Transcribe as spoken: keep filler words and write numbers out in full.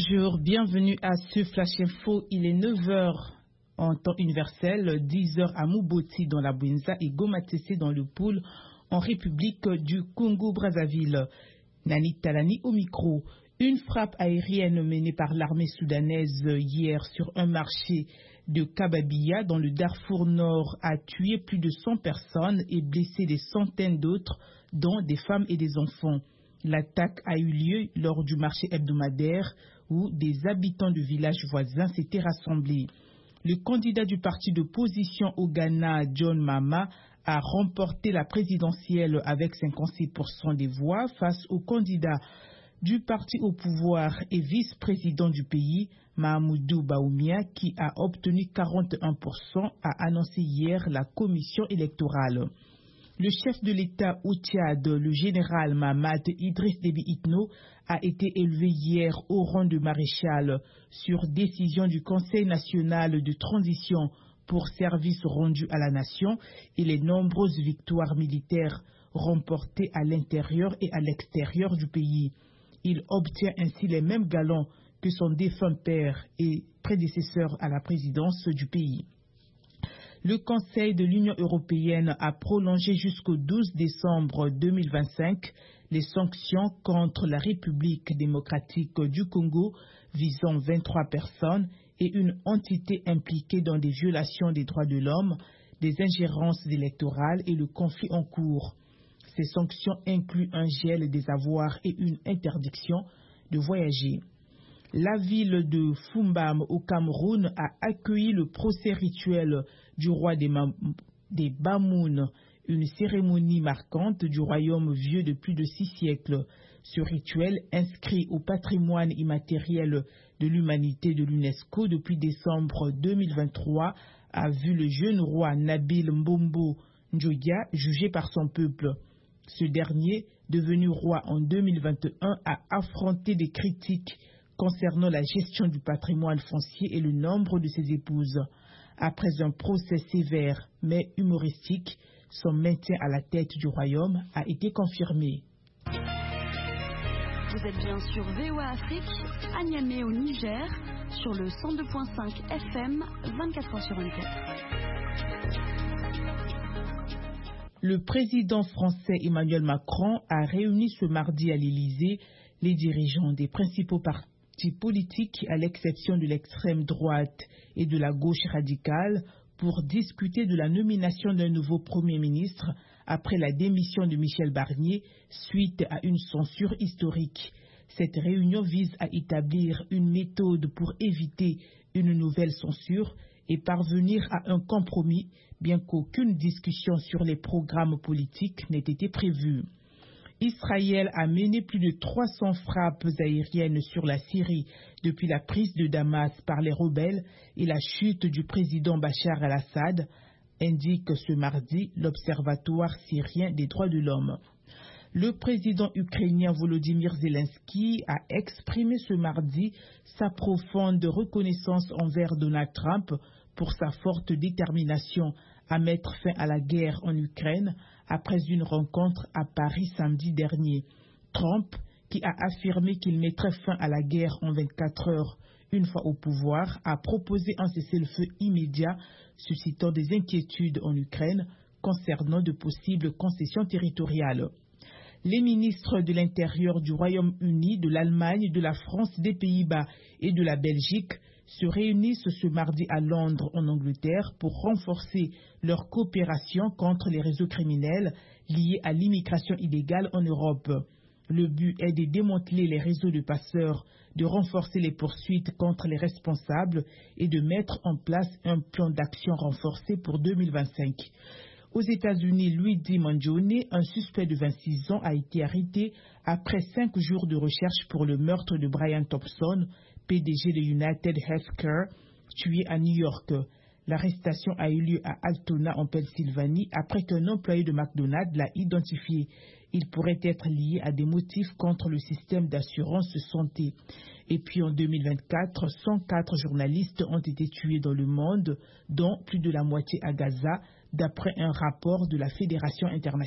Bonjour, bienvenue à ce Flash Info. Il est neuf heures en temps universel, dix heures à Muboti dans la Bouinza et Gomatese dans le Poul en République du Congo-Brazzaville. Nani Talani au micro. Une frappe aérienne menée par l'armée soudanaise hier sur un marché de Kababia dans le Darfour Nord a tué plus de cent personnes et blessé des centaines d'autres, dont des femmes et des enfants. L'attaque a eu lieu lors du marché hebdomadaire où des habitants du village voisin s'étaient rassemblés. Le candidat du parti d'opposition au Ghana, John Mahama, a remporté la présidentielle avec cinquante-six pour cent des voix face au candidat du parti au pouvoir et vice-président du pays, Mahamoudou Baoumia, qui a obtenu quarante et un pour cent, a annoncé hier la commission électorale. Le chef de l'État au Tchad, le général Mamad Idriss Déby Itno, a été élevé hier au rang de maréchal sur décision du Conseil national de transition pour service rendu à la nation et les nombreuses victoires militaires remportées à l'intérieur et à l'extérieur du pays. Il obtient ainsi les mêmes galons que son défunt père et prédécesseur à la présidence du pays. Le Conseil de l'Union européenne a prolongé jusqu'au douze décembre deux mille vingt-cinq les sanctions contre la République démocratique du Congo visant vingt-trois personnes et une entité impliquée dans des violations des droits de l'homme, des ingérences électorales et le conflit en cours. Ces sanctions incluent un gel des avoirs et une interdiction de voyager. La ville de Fumbam au Cameroun a accueilli le procès rituel du roi des, des Bamoun, une cérémonie marquante du royaume vieux de plus de six siècles. Ce rituel, inscrit au patrimoine immatériel de l'humanité de l'UNESCO depuis décembre deux mille vingt-trois, a vu le jeune roi Nabil Mbombo Njoya jugé par son peuple. Ce dernier, devenu roi en deux mille vingt et un, a affronté des critiques concernant la gestion du patrimoine foncier et le nombre de ses épouses. Après un procès sévère mais humoristique, son maintien à la tête du royaume a été confirmé. Vous êtes bien sur V O A Afrique, à Niamey au Niger, sur le cent deux virgule cinq F M, vingt-quatre heures sur vingt-quatre. Le président français Emmanuel Macron a réuni ce mardi à l'Élysée les dirigeants des principaux partis politiques, à l'exception de l'extrême droite et de la gauche radicale, pour discuter de la nomination d'un nouveau Premier ministre après la démission de Michel Barnier suite à une censure historique. Cette réunion vise à établir une méthode pour éviter une nouvelle censure et parvenir à un compromis, bien qu'aucune discussion sur les programmes politiques n'ait été prévue. Israël a mené plus de trois cents frappes aériennes sur la Syrie depuis la prise de Damas par les rebelles et la chute du président Bachar al-Assad, indique ce mardi l'Observatoire syrien des droits de l'homme. Le président ukrainien Volodymyr Zelensky a exprimé ce mardi sa profonde reconnaissance envers Donald Trump pour sa forte détermination à mettre fin à la guerre en Ukraine après une rencontre à Paris samedi dernier. Trump, qui a affirmé qu'il mettrait fin à la guerre en vingt-quatre heures une fois au pouvoir, a proposé un cessez-le-feu immédiat, suscitant des inquiétudes en Ukraine concernant de possibles concessions territoriales. Les ministres de l'Intérieur du Royaume-Uni, de l'Allemagne, de la France, des Pays-Bas et de la Belgique se réunissent ce mardi à Londres, en Angleterre, pour renforcer leur coopération contre les réseaux criminels liés à l'immigration illégale en Europe. Le but est de démanteler les réseaux de passeurs, de renforcer les poursuites contre les responsables et de mettre en place un plan d'action renforcé pour deux mille vingt-cinq. Aux États-Unis, Luigi Mangione, un suspect de vingt-six ans, a été arrêté après cinq jours de recherche pour le meurtre de Brian Thompson, P D G de United Healthcare, tué à New York. L'arrestation a eu lieu à Altona, en Pennsylvanie, après qu'un employé de McDonald's l'a identifié. Il pourrait être lié à des motifs contre le système d'assurance santé. Et puis en deux mille vingt-quatre, cent quatre journalistes ont été tués dans le monde, dont plus de la moitié à Gaza, d'après un rapport de la Fédération internationale